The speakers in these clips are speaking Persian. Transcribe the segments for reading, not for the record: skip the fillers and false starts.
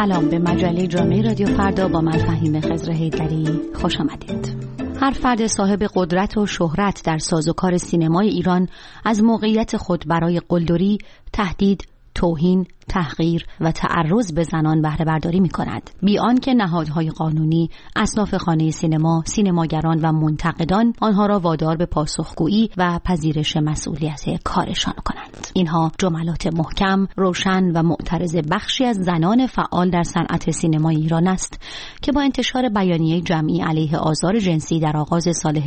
سلام، به مجله جامعه رادیو فردا با من فهیم خضر حیدری خوش آمدید. هر فرد صاحب قدرت و شهرت در سازوکار سینمای ایران از موقعیت خود برای قلدری، تهدید، توهین، تحقیر و تعرض به زنان بهره برداری می کند، بی آنکه نهادهای قانونی، اصناف خانه سینما، سینماگران و منتقدان آنها را وادار به پاسخگویی و پذیرش مسئولیت کارشان کنند. اینها جملات محکم، روشن و معترض بخشی از زنان فعال در صنعت سینمای ایران است که با انتشار بیانیه جمعی علیه آزار جنسی در آغاز سال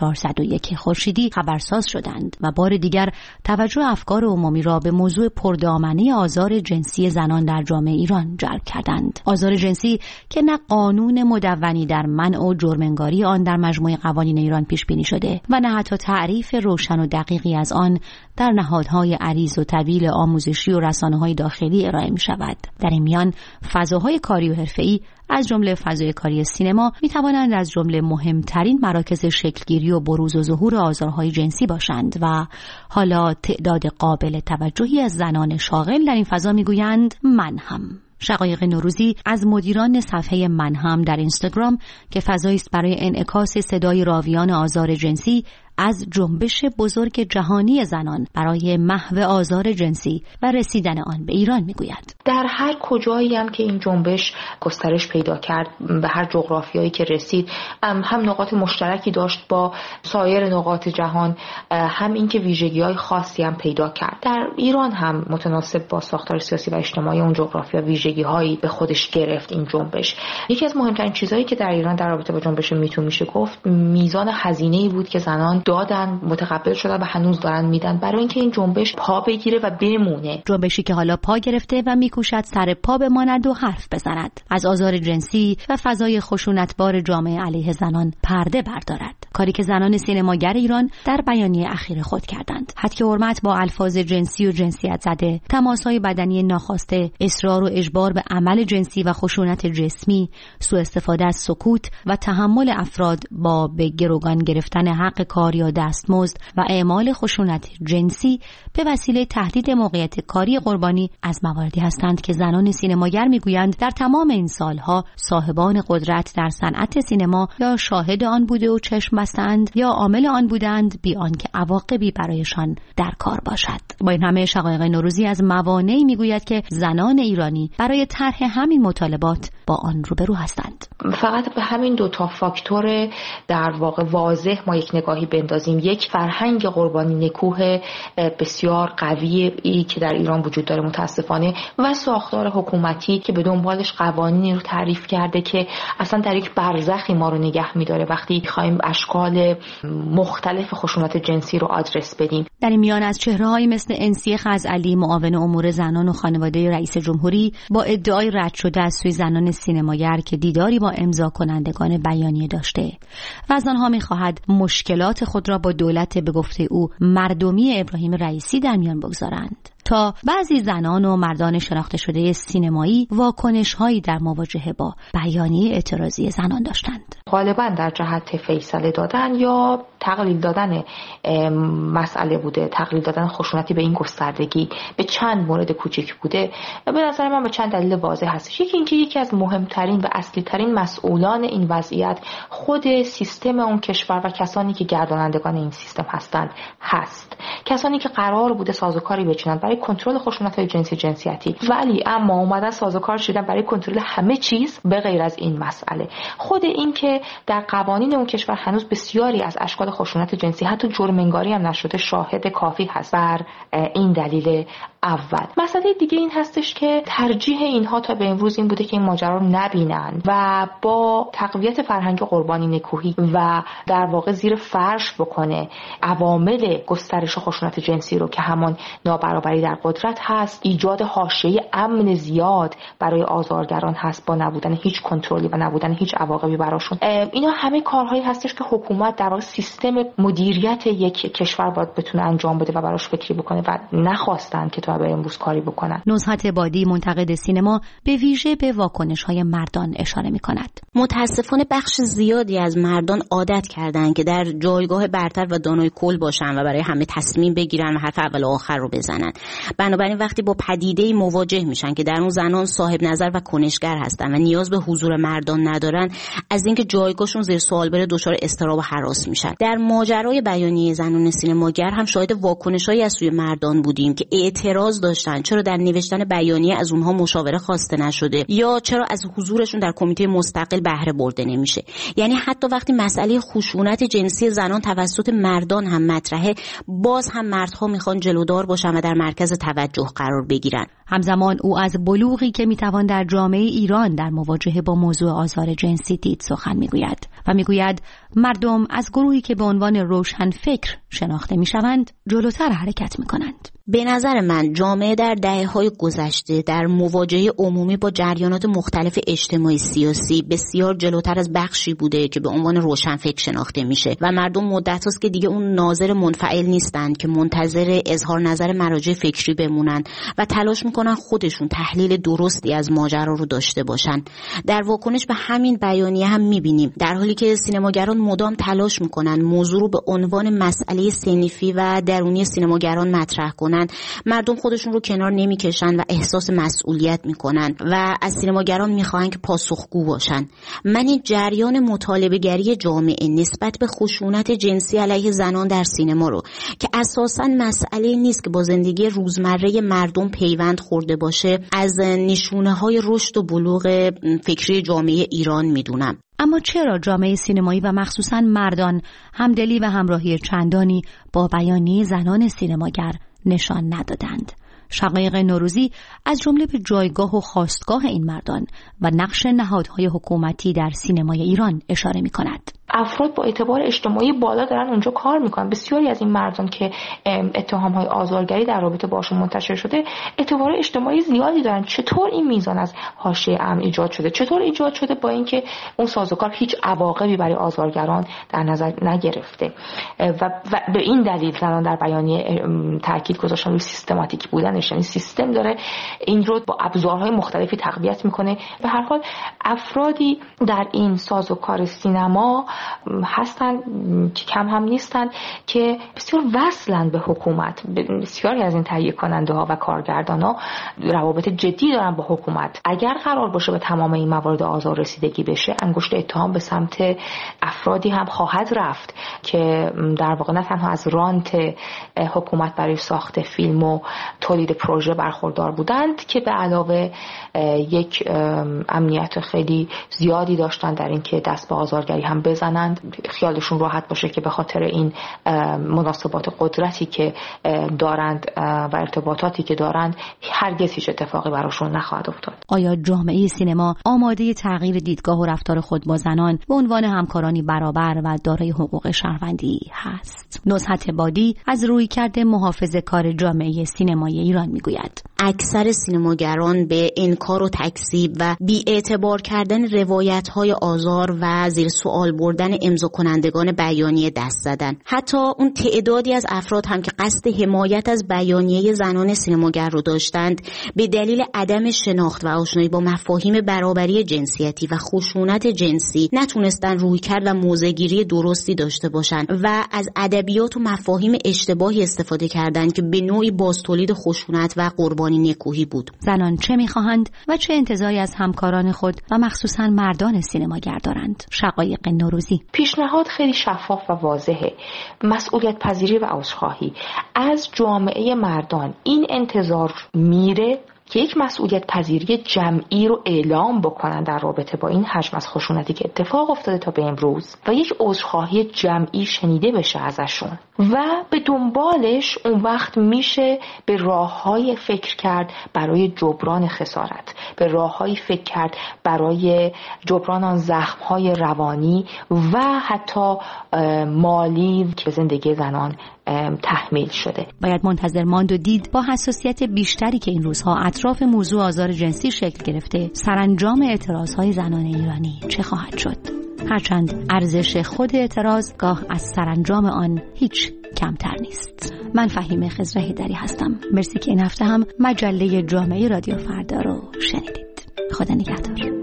1401 خورشیدی خبرساز شدند و بار دیگر توجه افکار عمومی را به موضوع پردامنه آزار جنسی زنان در جامعه ایران جلب کردند. آزار جنسی که نه قانون مدونی در منع و جرم‌انگاری آن در مجموع قوانین ایران پیش بینی شده و نه حتی تعریف روشن و دقیقی از آن در نهادهای عریض و طویل آموزشی و رسانه‌های داخلی ارائه می شود. در این میان فضاهای کاری و حرفه‌ای از جمله فضای کاری سینما می توانند از جمله مهمترین مراکز شکلگیری و بروز و ظهور آزارهای جنسی باشند و حالا تعداد قابل توجهی از زنان شاغل در این فضا می گویند من هم. شقایق نوروزی از مدیران صفحه من هم در اینستاگرام که فضایی است برای انعکاس صدای راویان آزار جنسی از جنبش بزرگ جهانی زنان برای محو آزار جنسی و رسیدن آن به ایران میگوید. در هر کجایی هم که این جنبش گسترش پیدا کرد، به هر جغرافیایی که رسید، هم نقاط مشترکی داشت با سایر نقاط جهان، هم این که ویژگی‌های خاصی هم پیدا کرد. در ایران هم متناسب با ساختار سیاسی و اجتماعی اون جغرافیا ویژگی‌هایی به خودش گرفت این جنبش. یکی از مهمترین چیزهایی که در ایران در رابطه با جنبش میتو میشه گفت، میزان هزینه‌ای بود که زنان دادن، متقبل شدن و هنوز دارن میدن برای اینکه این جنبش پا بگیره و بمونه. جنبشی که حالا پا گرفته و میکوشد سر پا بماند و حرف بزند، از آزار جنسی و فضای خشونتبار جامعه علیه زنان پرده بردارد. کاری که زنان سینماگر ایران در بیانیه اخیر خود کردند. حد حرمت با الفاظ جنسی و جنسیت زده، تماس‌های بدنی ناخواسته، اصرار و اجبار به عمل جنسی و خشونت جسمی، سوء استفاده از سکوت و تحمل افراد با به گروگان گرفتن حق کار یا دستمزد و اعمال خشونت جنسی به وسیله تهدید موقعیت کاری قربانی از مواردی هستند که زنان سینماگر میگویند در تمام این سالها صاحبان قدرت در صنعت سینما یا شاهد آن بوده و چشم بستند یا عامل آن بودند، بی آنکه عواقبی برایشان در کار باشد. با این همه شقایق نوروزی از موانعی میگوید که زنان ایرانی برای طرح همین مطالبات با آن روبرو هستند. فقط به همین دو تا فاکتور در واقع واضح ما یک نگاهی بندازیم. یک، فرهنگ قربانی نکوه بسیار قوی که در ایران وجود داره متاسفانه، و ساختار حکومتی که به دنبالش قوانینی رو تعریف کرده که اصلا در یک برزخی ما رو نگه می‌داره وقتی می‌خوایم اشکال مختلف خشونت جنسی رو آدرس بدیم. در این میان از چهره‌هایی مثل انسی خزعلی، معاون امور زنان و خانواده رئیس جمهوری، با ادعای رد شده از سوی زنان سینماگر که دیداری با امضا کنندگان بیانیه داشته و از آنها می‌خواهد مشکلات خود را با دولت به گفته او مردمی ابراهیم رئیسی در میان بگذارند، تا بعضی زنان و مردان شناخته شده سینمایی واکنش‌هایی در مواجهه با بیانیه اعتراضی زنان داشتند. غالباً در جهت فیصله دادن یا تقلیل دادن مسئله بوده، تقلیل دادن خشونتی به این گستردگی به چند مورد کوچک بوده. به نظر من به چند دلیل واضح هستش. یکی اینکه یکی از مهمترین و اصلی ترین مسئولان این وضعیت خود سیستم اون کشور و کسانی که گردانندگان این سیستم هست. کسانی که قرار بوده سازوکاری بچینن برای کنترل خشونت‌های جنسی جنسیتی، ولی اما اومدن سازوکار شدن برای کنترل همه چیز به غیر از این مسئله. خود این که در قوانین اون کشور هنوز بسیاری از اشکال خشونت جنسی حتی جرم‌انگاری هم نشده شاهد کافی هست بر این دلیل اول. مسئله دیگه این هستش که ترجیح اینها تا به امروز این بوده که این ماجرا رو نبینن و با تقویت فرهنگ قربانی نکوهی و در واقع زیر فرش بکنه عوامل گسترش خشونت جنسی رو که همان نابرابری در قدرت هست، ایجاد حاشیه امن زیاد برای آزارگران هست با نبودن هیچ کنترلی و نبودن هیچ عواقبی براشون. اینا همه کارهایی هستش که حکومت در واقع سیستم مدیریت یک کشور باید بتونه انجام بده و براش فکری بکنه و نخواستن که تا به امروز کاری بکنن. نزهت بادی منتقد سینما به ویژه به واکنش‌های مردان اشاره می‌کند. متاسفانه بخش زیادی از مردان عادت کردن که در جایگاه برتر و دانای کل باشن و برای همه تصمیم بگیرن و حرف اول و آخر رو بزنن. بنابراین وقتی با پدیده‌ای مواجه میشن که در اون زنان صاحب نظر و کنشگر هستن و نیاز به حضور مردان ندارن، از اینکه جایگاهشون زیر سوال بره دچار اضطراب و هراس میشن. در ماجرای بیانیه زنان سینماگر هم شاهد واکنش‌هایی از سوی مردان بودیم که اعتراض داشتن چرا در نوشتن بیانیه از اونها مشاوره خواسته نشده یا چرا از حضورشون در کمیته مستقل بهره برده نمیشه. یعنی حتی وقتی مسئله خشونت جنسی زنان توسط مردان هم مطرحه، باز هم مردها میخوان جلودار باشن و در مرکز توجه قرار بگیرن. همزمان او از بلوغی که میتوان در جامعه ایران در مواجهه با موضوع آزار جنسی دید سخن میگوید و میگوید مردم از گروهی که به عنوان روشن فکر شناخته میشوند جلوتر حرکت میکنند. به نظر من جامعه در دهه‌های گذشته در مواجهه عمومی با جریانات مختلف اجتماعی سیاسی بسیار جلوتر از بخشی بوده که به عنوان روشنفکر شناخته میشه و مردم مدت هاست که دیگه اون ناظر منفعل نیستند که منتظر اظهار نظر مراجع فکری بمونن و تلاش میکنن خودشون تحلیل درستی از ماجرا رو داشته باشن. در واکنش به همین بیانیه هم میبینیم در حالی که سینماگران مدام تلاش میکنن موضوع رو به عنوان مسئله صنفی و درونی سینماگران مطرح کنن، مردم خودشون رو کنار نمیکشن و احساس مسئولیت میکنن و از سینماگران میخواهن که پاسخگو باشن. من این جریان مطالبه‌گری جامعه نسبت به خشونت جنسی علیه زنان در سینما رو که اساساً مسئله نیست که با زندگی روزمره مردم پیوند خورده باشه، از نشونه‌های رشد و بلوغ فکری جامعه ایران میدونم. اما چرا جامعه سینمایی و مخصوصاً مردان همدلی و همراهی چندانی با بیانیه زنان سینماگر نشان ندادند؟ شقایق نوروزی از جمله به جایگاه و خواستگاه این مردان و نقش نهادهای حکومتی در سینمای ایران اشاره می‌کند. افراد با اعتبار اجتماعی بالا دارن اونجا کار میکنن. بسیاری از این مردان که اتهام‌های آزارگری در رابطه باشون منتشر شده اعتبار اجتماعی زیادی دارن. چطور این میزان از حاشیه امن ایجاد شده؟ چطور ایجاد شده با اینکه اون سازوکار هیچ عواقبی برای آزارگران در نظر نگرفته و به این دلیل زنان در بیانیه تاکید گذاشتن روی سیستماتیک بودنش، یعنی سیستم داره این رو با ابزارهای مختلفی تقویت میکنه. به هر حال افرادی در این سازوکار سینما هستن که کم هم نیستن که بسیار وصلن به حکومت. بسیاری از این تهیه کننده ها و کارگردان ها روابط جدی دارن با حکومت. اگر قرار باشه به تمام این موارد آزار رسیدگی بشه، انگشت اتهام به سمت افرادی هم خواهد رفت که در واقع نه تنها از رانت حکومت برای ساخت فیلم و تولید پروژه برخوردار بودند که به علاوه یک امنیت خیلی زیادی داشتن در این که دست به آزارگری هم بزنند، خیالشون راحت باشه که به خاطر این مناسبات قدرتی که دارند و ارتباطاتی که دارند هرگز هیچ اتفاقی براشون نخواهد افتاد. آیا جامعه سینما آماده تغییر دیدگاه و رفتار خود با زنان به عنوان همکارانی برابر و دارای حقوق شهروندی هست؟ نزهت بادی از رویکرد محافظه‌کار جامعه سینمایی ایران میگوید اکثر سینماگران به انکار و تکذیب و بی‌اعتبار کردن روایت‌های آزار و زیر سوال بردن امضا کنندگان بیانیه دست زدن. حتی اون تعدادی از افراد هم که قصد حمایت از بیانیه زنان سینماگر رو داشتند به دلیل عدم شناخت و آشنایی با مفاهیم برابری جنسیتی و خشونت جنسی نتونستن رویکرد و موضع‌گیری درستی داشته باشن و از ادبیات و مفاهیم اشتباهی استفاده کردند که به نوعی بازتولید خشونت و قربانی نکوهی بود. زنان چه می‌خواهند و چه انتظاری از همکاران خود و مخصوصاً مردان سینماگر دارند؟ شقایق نوروزی. پیشنهاد خیلی شفاف و واضحه. مسئولیت پذیری و عذرخواهی از جامعه مردان. این انتظار میره که یک مسئولیت پذیری جمعی رو اعلام بکنن در رابطه با این حجم از خشونتی که اتفاق افتاده تا به امروز و یک عذرخواهی جمعی شنیده بشه ازشون و به دنبالش اون وقت میشه به راههای فکر کرد برای جبران خسارت، به راههای فکر کرد برای جبران آن زخم‌های روانی و حتی مالی که زندگی زنان تحمیل شده. باید منتظر ماند و دید با حساسیت بیشتری که این روزها اطراف موضوع آزار جنسی شکل گرفته سرانجام اعتراضهای زنان ایرانی چه خواهد شد. هرچند ارزش خود اعتراض گاه از سرانجام آن هیچ کمتر نیست. من فهیمه خضر هیدری هستم. مرسی که این هفته هم مجله جامعه رادیو فردا رو شنیدید. خدا نگهدار.